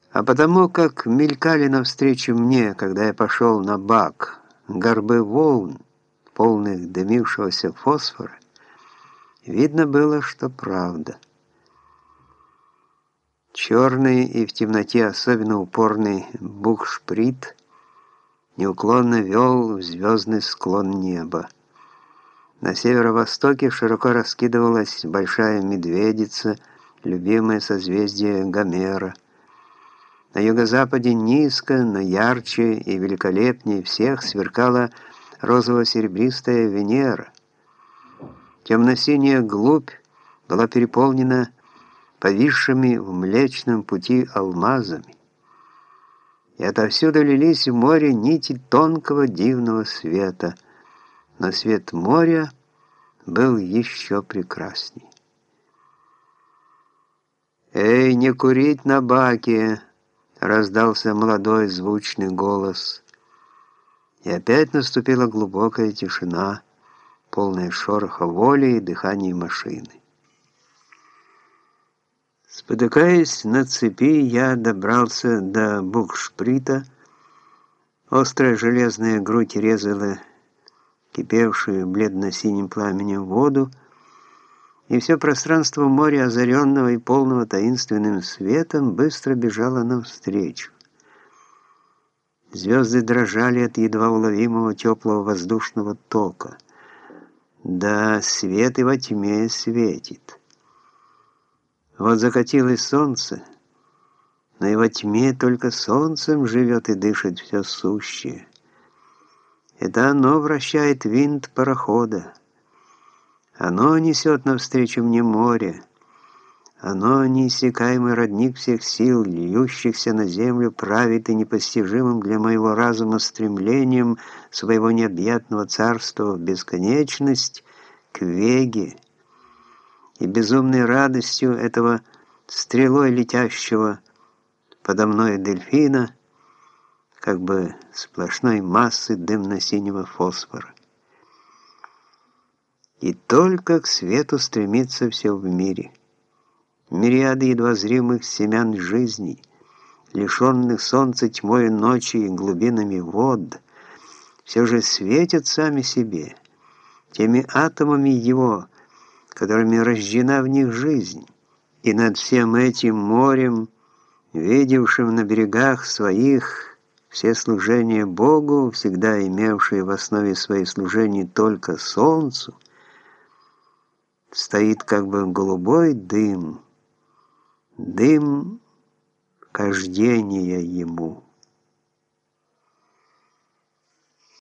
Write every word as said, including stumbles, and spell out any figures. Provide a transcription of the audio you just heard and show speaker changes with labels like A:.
A: А потому как мелькали навстречу мне, когда я пошел на бак, горбы волн, полных дымившегося фосфора, видно было, что правда. Черный и в темноте особенно упорный бухшприт неуклонно вел в звездный склон неба. На северо-востоке широко раскидывалась большая медведица, любимое созвездие Гомера. На юго-западе низко, но ярче и великолепнее всех сверкала розово-серебристая Венера. Темно-синяя глубь была переполнена повисшими в Млечном Пути алмазами, и отовсюду лились в море нити тонкого дивного света, но свет моря был еще прекрасней. «Эй, не курить на баке!» — раздался молодой звучный голос, и опять наступила глубокая тишина, полная шороха воли и дыхания машины. Спотыкаясь на цепи, я добрался до бухшприта. Острая железная грудь резала кипевшую бледно-синим пламенем воду, и все пространство моря, озаренного и полного таинственным светом, быстро бежало навстречу. Звезды дрожали от едва уловимого теплого воздушного тока. Да, свет и во тьме светит. Вот закатилось солнце, но и во тьме только солнцем живет и дышит все сущее. Это оно вращает винт парохода. Оно несет навстречу мне море. Оно, неиссякаемый родник всех сил, льющихся на землю, правит и непостижимым для моего разума стремлением своего необъятного царства в бесконечность к Веге, и безумной радостью этого стрелой летящего подо мной дельфина, как бы сплошной массы дымно-синего фосфора. И только к свету стремится все в мире. Мириады едва зримых семян жизни, лишенных солнца тьмой ночи и глубинами вод, все же светят сами себе, теми атомами его, которыми рождена в них жизнь. И над всем этим морем, видевшим на берегах своих все служения Богу, всегда имевшие в основе своих служений только солнцу, стоит как бы голубой дым, дым кождения ему.